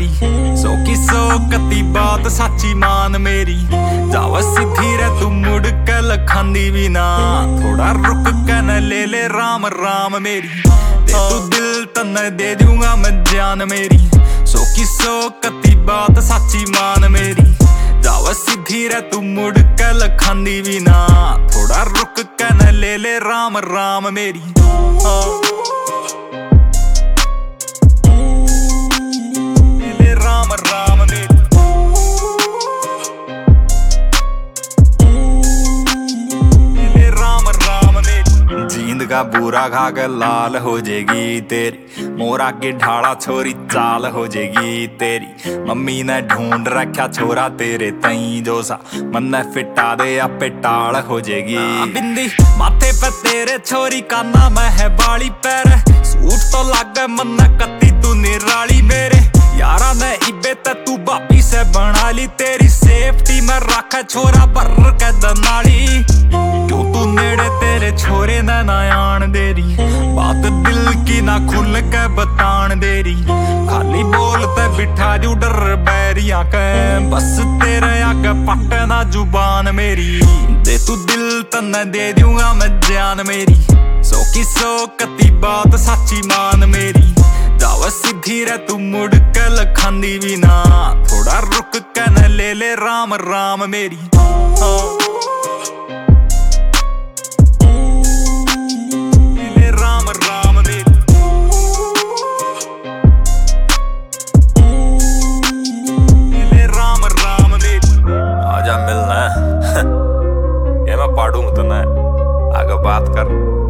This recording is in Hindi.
मेरी। सौ की सौ कती बात साची मान मेरी। जावा सीधी रे तू मुड़ के लखांदी भी ना, थोड़ा रुक के न ले ले राम राम मेरी। दे तू दिल तन दे दूंगा मैं जान मेरी। सौ की सौ कती बात साची मान मेरी। जावा सीधी रे तू मुड़ के लखांदी भी ना, थोड़ा रुक के न ले ले राम राम मेरी। ले ले राम राम मेरी। ले ले राम राम मेरी। जींद का बूरा खा के लाल हो जाएगी तेरी, मोरा के ढाला छोरी चाल हो जाएगी तेरी। मम्मी ने ढूंढ रखा छोरा तेरे तई जो सा, मन फिटा दे आपे टाल हो जाएगी। बिंदी माथे पे तेरे छोरी का नाम है बाली पैर। सूट तो लग मन कत्ती तू निराली मेरे। यारा ने इबे ते तू बापी से बना ली, तेरी सेफ्टी में रख छोरा भर के दनाली। क्यों तू नेड़े तेरे छोरे ने ना आन देरी, बात दिल की ना खुल के बतान देरी। खाली बोलते बिठा जू डर बैरिया के, बस तेरे आगे पटना जुबान मेरी। दे तू दिल तन दे दूंगा मैं जान मेरी। सौ की सौ कती बात साची मान मेरी। जावा सीधी रे तू मुड़ के लखांदी भी ना, थोड़ा रुक के न ले ले राम राम मेरी। ले ले राम राम मेरी। ले ले राम राम मेरी। आजा मिलना ये मैं पाड़ूंगा तुम्हें, आगे बात कर।